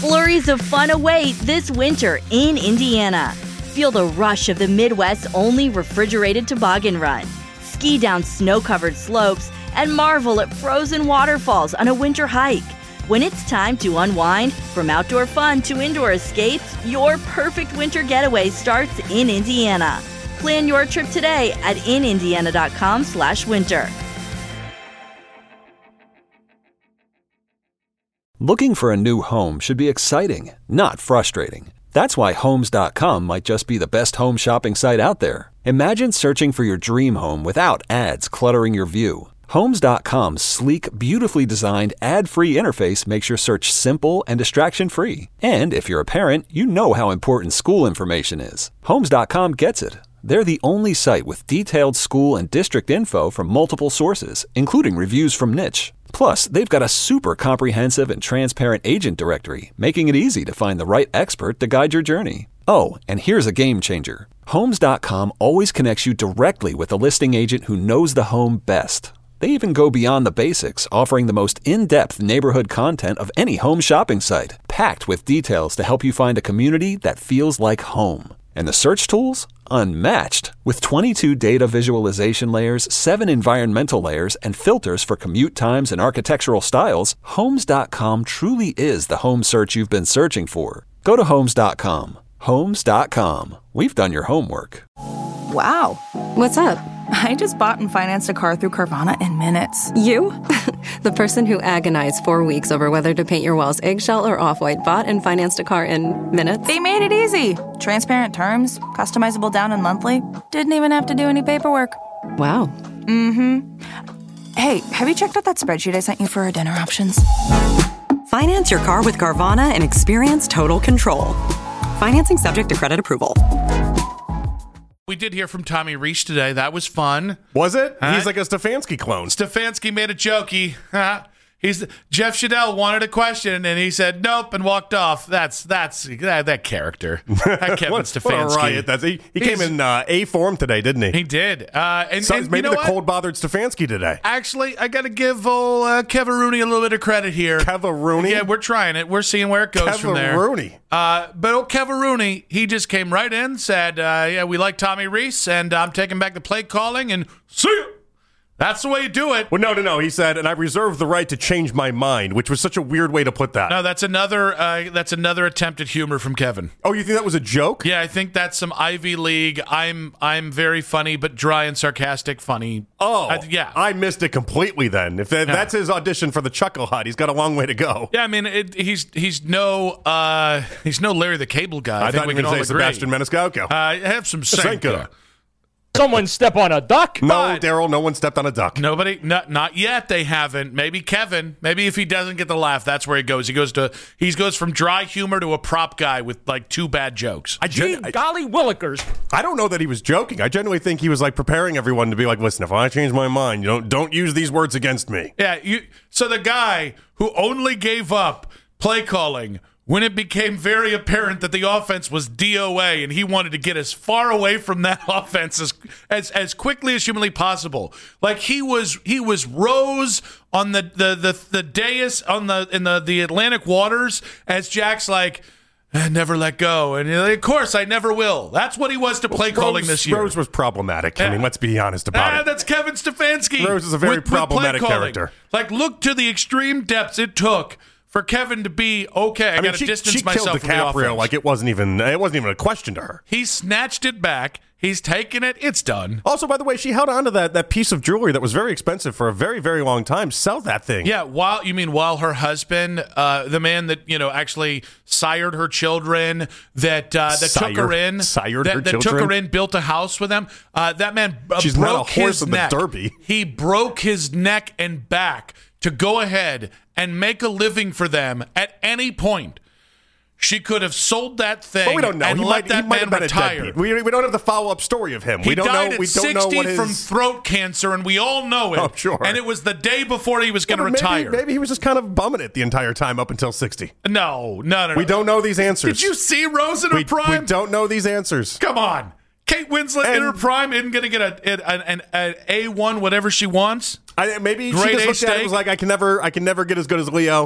Flurries of fun await this winter in Indiana. Feel the rush of the Midwest's only refrigerated toboggan run. Ski down snow-covered slopes and marvel at frozen waterfalls on a winter hike. When it's time to unwind, from outdoor fun to indoor escapes, your perfect winter getaway starts in Indiana. Plan your trip today at inindiana.com/winter. Looking for a new home should be exciting, not frustrating. That's why Homes.com might just be the best home shopping site out there. Imagine searching for your dream home without ads cluttering your view. Homes.com's sleek, beautifully designed, ad-free interface makes your search simple and distraction-free. And if you're a parent, you know how important school information is. Homes.com gets it. They're the only site with detailed school and district info from multiple sources, including reviews from Niche. Plus, they've got a super comprehensive and transparent agent directory, making it easy to find the right expert to guide your journey. Oh, and here's a game changer. Homes.com always connects you directly with a listing agent who knows the home best. They even go beyond the basics, offering the most in-depth neighborhood content of any home shopping site, packed with details to help you find a community that feels like home. And the search tools? Unmatched. With 22 data visualization layers, 7 environmental layers, and filters for commute times and architectural styles, Homes.com truly is the home search you've been searching for. Go to Homes.com. Homes.com. We've done your homework. Wow. What's up? I just bought and financed a car through Carvana in minutes. You? The person who agonized 4 weeks over whether to paint your walls eggshell or off-white bought and financed a car in minutes? They made it easy. Transparent terms, customizable down and monthly. Didn't even have to do any paperwork. Wow. Mm-hmm. Hey, have you checked out that spreadsheet I sent you for our dinner options? Finance your car with Carvana and experience total control. Financing subject to credit approval. We did hear from Tommy Rees today. That was fun. Was it? He's like a Stefanski clone. Stefanski made a jokey. Jeff Shadell wanted a question, and he said nope and walked off. That's that character. That Kevin Stefanski. What a riot. He came in A form today, didn't he? He did. So maybe the cold-bothered Stefanski today. Actually, I got to give old Kevin Rooney a little bit of credit here. Kevin Rooney? Yeah, we're trying it. We're seeing where it goes from there. Kevin Rooney. But old Kevin Rooney, he just came right in, said, yeah, we like Tommy Rees, and I'm taking back the play calling, and see ya. That's the way you do it. Well, no. He said, and I reserve the right to change my mind, which was such a weird way to put that. No, that's another attempt at humor from Kevin. Oh, you think that was a joke? Yeah, I think that's some Ivy League. I'm very funny, but dry and sarcastic funny. Oh, yeah. I missed it completely. Then, if that's his audition for the Chuckle Hut, he's got a long way to go. Yeah, I mean, he's no Larry the Cable Guy. I thought you were going to say Sebastian Maniscalco. Have some Senka. Someone step on a duck? No, Daryl, no one stepped on a duck. Nobody? Not yet. They haven't. Maybe Kevin. Maybe if he doesn't get the laugh, that's where he goes. He goes from dry humor to a prop guy with like 2 bad jokes. Golly willikers. I don't know that he was joking. I genuinely think he was like preparing everyone to be like, listen, if I change my mind, don't use these words against me. Yeah. So the guy who only gave up play calling when it became very apparent that the offense was DOA and he wanted to get as far away from that offense as quickly as humanly possible. Like he was Rose on the dais in the Atlantic waters as Jack's like, never let go. And of course I never will. That's what he was to play calling this year. Rose was problematic. I mean, let's be honest about it. That's Kevin Stefanski. Rose is a very problematic character. Like, look to the extreme depths it took for Kevin to be okay. I got to distance myself from the offense. She killed DiCaprio like it wasn't even a question to her. He snatched it back. He's taken it. It's done. Also, by the way, she held on to that piece of jewelry that was very expensive for a very, very long time. Sell that thing. Yeah, while her husband, the man that actually sired her children, that took her in, that took her in, built a house with them. That man She's broke not a horse his in neck. The Derby. He broke his neck and back to go ahead and make a living for them at any point. She could have sold that thing. But we don't know. And let that man retire. We don't have the follow-up story of him. He died at 60 from throat cancer, and we all know it. Oh, sure. And it was the day before he was going to retire. Maybe he was just kind of bumming it the entire time up until 60. No. We don't know these answers. Did you see Rose in her prime? We don't know these answers. Come on. Kate Winslet in her prime isn't going to get an A1 whatever she wants. Maybe she just looked at it and was like, I can never get as good as Leo.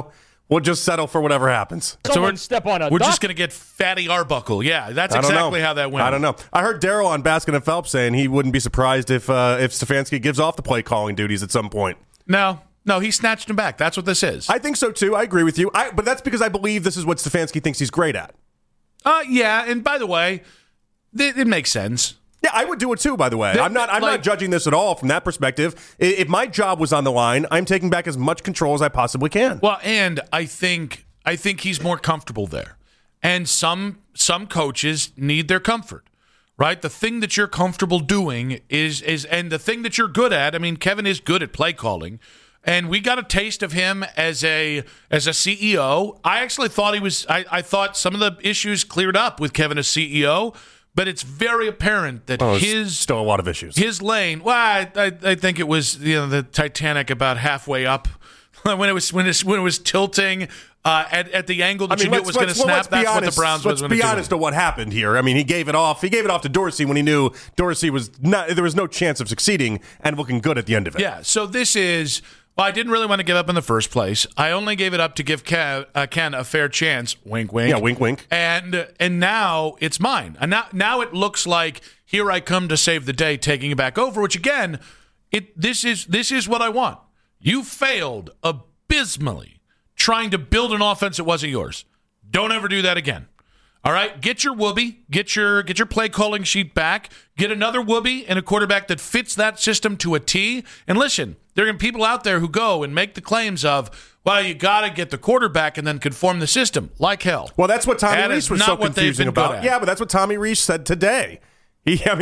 We'll just settle for whatever happens. Someone step on a We're duck. just going to get Fatty Arbuckle. Yeah, that's exactly how that went. I don't know. I heard Daryl on Baskin and Phelps saying he wouldn't be surprised if Stefanski gives off the play calling duties at some point. No, he snatched him back. That's what this is. I think so too. I agree with you. But that's because I believe this is what Stefanski thinks he's great at. Yeah, and by the way, it makes sense. Yeah, I would do it too, by the way. I'm not judging this at all from that perspective. If my job was on the line, I'm taking back as much control as I possibly can. Well, and I think he's more comfortable there. And some coaches need their comfort, right? The thing that you're comfortable doing is and the thing that you're good at, I mean, Kevin is good at play calling. And we got a taste of him as a CEO. I actually thought I thought some of the issues cleared up with Kevin as CEO. But it's very apparent that still a lot of issues. His lane. Well, I think it was the Titanic about halfway up when it was tilting at the angle that you knew it was going to snap. That's what the Browns was going to do. Let's be honest to what happened here. I mean, he gave it off. He gave it off to Dorsey when he knew Dorsey was not. There was no chance of succeeding and looking good at the end of it. Yeah. So this is. Well, I didn't really want to give up in the first place. I only gave it up to give Ken a fair chance. Wink, wink. Yeah, wink, wink. And now it's mine. And now it looks like here I come to save the day, taking it back over. Which again, this is what I want. You failed abysmally trying to build an offense that wasn't yours. Don't ever do that again. All right, get your whoopee, get your play calling sheet back, get another whoopee and a quarterback that fits that system to a T. And listen, there are people out there who go and make the claims of, well, you got to get the quarterback and then conform the system like hell. Well, that's what Tommy Rees was so confusing about. Yeah, but that's what Tommy Rees said today. We have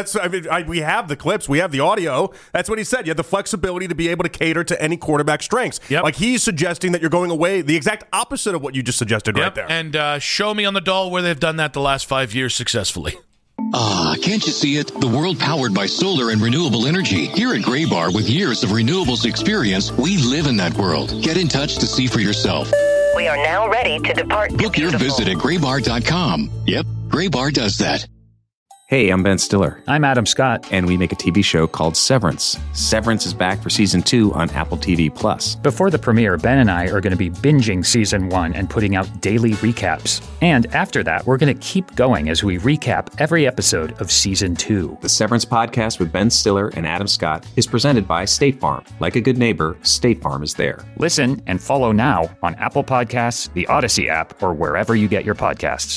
the clips. We have the audio. That's what he said. You have the flexibility to be able to cater to any quarterback strengths. Yep. Like he's suggesting that you're going away the exact opposite of what you just suggested right there. And show me on the doll where they've done that the last 5 years successfully. Can't you see it? The world powered by solar and renewable energy. Here at Graybar, with years of renewables experience, we live in that world. Get in touch to see for yourself. We are now ready to depart. Book your visit at graybar.com. Yep, Graybar does that. Hey, I'm Ben Stiller. I'm Adam Scott. And we make a TV show called Severance. Severance is back for Season 2 on Apple TV+. Before the premiere, Ben and I are going to be binging Season 1 and putting out daily recaps. And after that, we're going to keep going as we recap every episode of Season 2. The Severance podcast with Ben Stiller and Adam Scott is presented by State Farm. Like a good neighbor, State Farm is there. Listen and follow now on Apple Podcasts, the Odyssey app, or wherever you get your podcasts.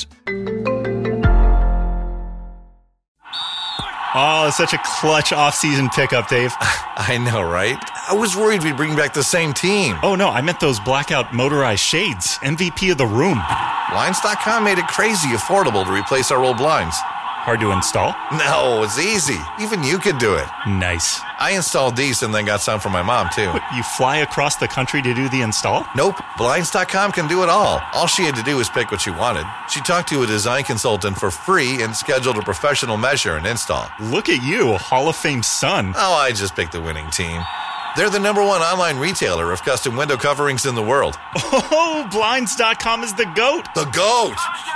Oh, such a clutch off-season pickup, Dave. I know, right? I was worried we'd bring back the same team. Oh, no, I meant those blackout motorized shades. MVP of the room. Blinds.com made it crazy affordable to replace our old blinds. Hard to install? No, it's easy. Even you could do it. Nice. I installed these and then got some for my mom, too. What, you fly across the country to do the install? Nope. Blinds.com can do it all. All she had to do was pick what she wanted. She talked to a design consultant for free and scheduled a professional measure and install. Look at you, Hall of Fame son. Oh, I just picked the winning team. They're the #1 online retailer of custom window coverings in the world. Oh, Blinds.com is the GOAT. The GOAT!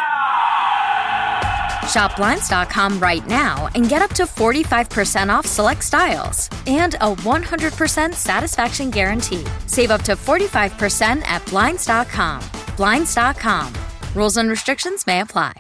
Shop Blinds.com right now and get up to 45% off select styles and a 100% satisfaction guarantee. Save up to 45% at Blinds.com. Blinds.com. Rules and restrictions may apply.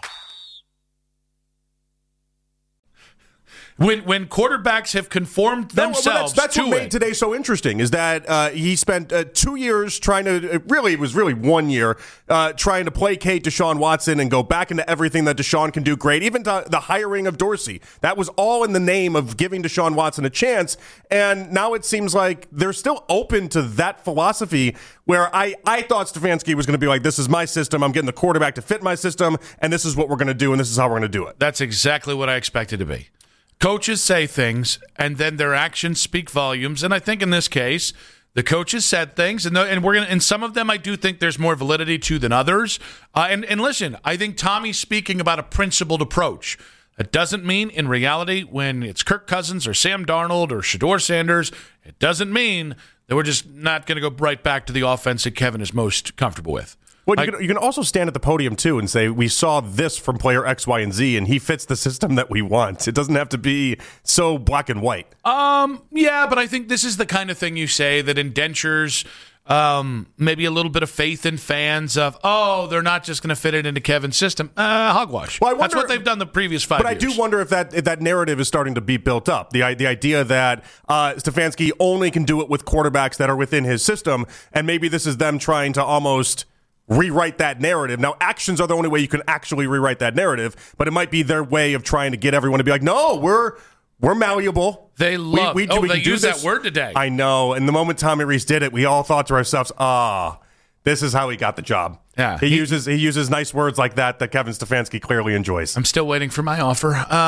When quarterbacks have conformed themselves that's to what made today so interesting is that he spent 2 years trying to it was really 1 year trying to placate Deshaun Watson and go back into everything that Deshaun can do great, even to the hiring of Dorsey. That was all in the name of giving Deshaun Watson a chance, and now it seems like they're still open to that philosophy where I thought Stefanski was going to be like, this is my system, I'm getting the quarterback to fit my system, and this is what we're going to do, and this is how we're going to do it. That's exactly what I expected to be. Coaches say things, and then their actions speak volumes. And I think in this case, the coaches said things, and we're gonna. And some of them, I do think there's more validity to than others. And listen, I think Tommy's speaking about a principled approach. It doesn't mean, in reality, when it's Kirk Cousins or Sam Darnold or Shedeur Sanders, it doesn't mean that we're just not going to go right back to the offense that Kevin is most comfortable with. Well, you can also stand at the podium, too, and say, we saw this from player X, Y, and Z, and he fits the system that we want. It doesn't have to be so black and white. Yeah, but I think this is the kind of thing you say that indentures maybe a little bit of faith in fans of, they're not just going to fit it into Kevin's system. Hogwash. Well, that's what they've done the previous 5 years. But I do wonder if that narrative is starting to be built up. The idea that Stefanski only can do it with quarterbacks that are within his system, and maybe this is them trying to almost rewrite that narrative. Now, actions are the only way you can actually rewrite that narrative, but it might be their way of trying to get everyone to be like, no, we're malleable. They love. They used that word today. I know. And the moment Tommy Rees did it, we all thought to ourselves, this is how he got the job. Yeah, he uses nice words like that Kevin Stefanski clearly enjoys. I'm still waiting for my offer.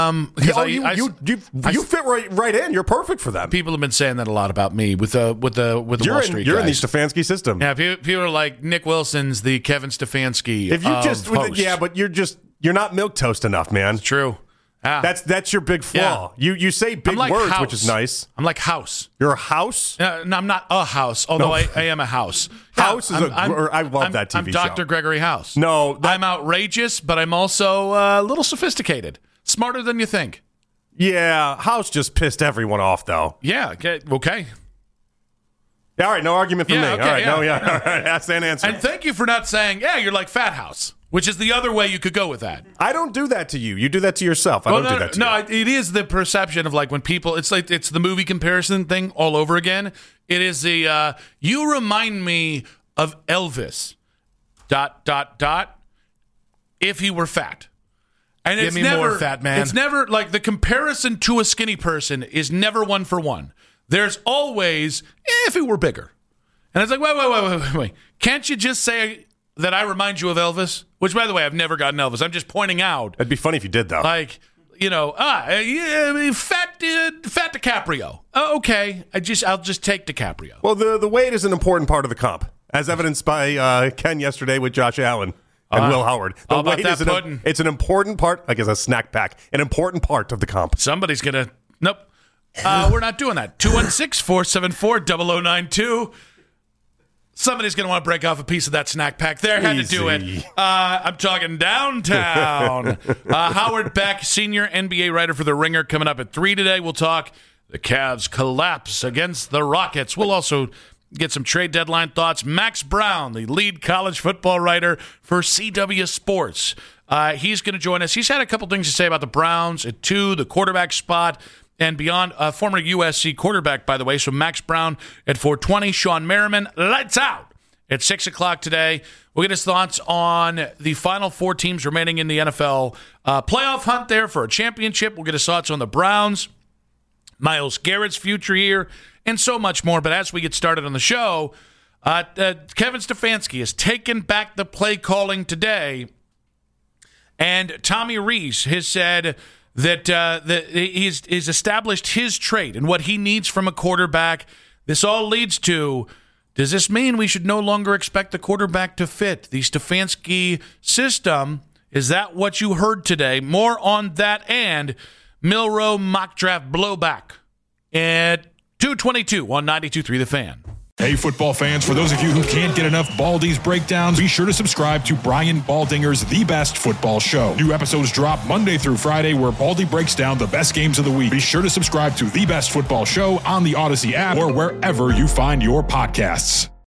You fit right in. You're perfect for them. People have been saying that a lot about me with the Wall Street guys. You're in the Stefanski system. Yeah, people are like, Nick Wilson's the Kevin Stefanski. If you host. But you're not milquetoast enough, man. It's true. That's your big flaw. Yeah. You say big words, House. Which is nice. I'm like House. You're a house? No, I'm not a house, although I am a house. House is I love that TV show. I'm Dr. Gregory House. No. I'm outrageous, but I'm also a little sophisticated. Smarter than you think. Yeah, House just pissed everyone off, though. Yeah, okay. All right, no argument from me. Okay, all right, all right, ask and answer. And thank you for not saying, you're like Fat House. Which is the other way you could go with that. I don't do that to you. You do that to yourself. I don't do that to you. No, it is the perception of like when people, it's the movie comparison thing all over again. It is the, you remind me of Elvis, ... if he were fat. And Give me more, fat man. It's never, like the comparison to a skinny person is never one for one. There's always, if he were bigger. And it's like, wait. Can't you just say that I remind you of Elvis? Which, by the way, I've never gotten Elvis. I'm just pointing out. It'd be funny if you did, though. Like, fat DiCaprio. Okay, I'll just take DiCaprio. Well, the weight is an important part of the comp, as evidenced by Ken yesterday with Josh Allen and Will Howard. The about weight that is pudding? It's an important part, like as a snack pack, an important part of the comp. Somebody's gonna. Nope. We're not doing that. 216-474-0092. Somebody's going to want to break off a piece of that snack pack there. Had to do it. I'm talking downtown. Howard Beck, senior NBA writer for The Ringer, coming up at 3 today. We'll talk the Cavs' collapse against the Rockets. We'll also get some trade deadline thoughts. Max Brown, the lead college football writer for CW Sports. He's going to join us. He's had a couple things to say about the Browns at 2, the quarterback spot, and beyond. Former USC quarterback, by the way. So Max Brown at 4:20. Sean Merriman, lights out at 6 o'clock today. We'll get his thoughts on the final 4 teams remaining in the NFL playoff hunt there for a championship. We'll get his thoughts on the Browns, Myles Garrett's future here, and so much more. But as we get started on the show, Kevin Stefanski has taken back the play calling today, and Tommy Rees has said that he's established his trait and what he needs from a quarterback. This all leads to, does this mean we should no longer expect the quarterback to fit the Stefanski system? Is that what you heard today? More on that and Milroe mock draft blowback at 2:22 on 92.3 The Fan. Hey, football fans, for those of you who can't get enough Baldy's breakdowns, be sure to subscribe to Brian Baldinger's The Best Football Show. New episodes drop Monday through Friday where Baldy breaks down the best games of the week. Be sure to subscribe to The Best Football Show on the Odyssey app or wherever you find your podcasts.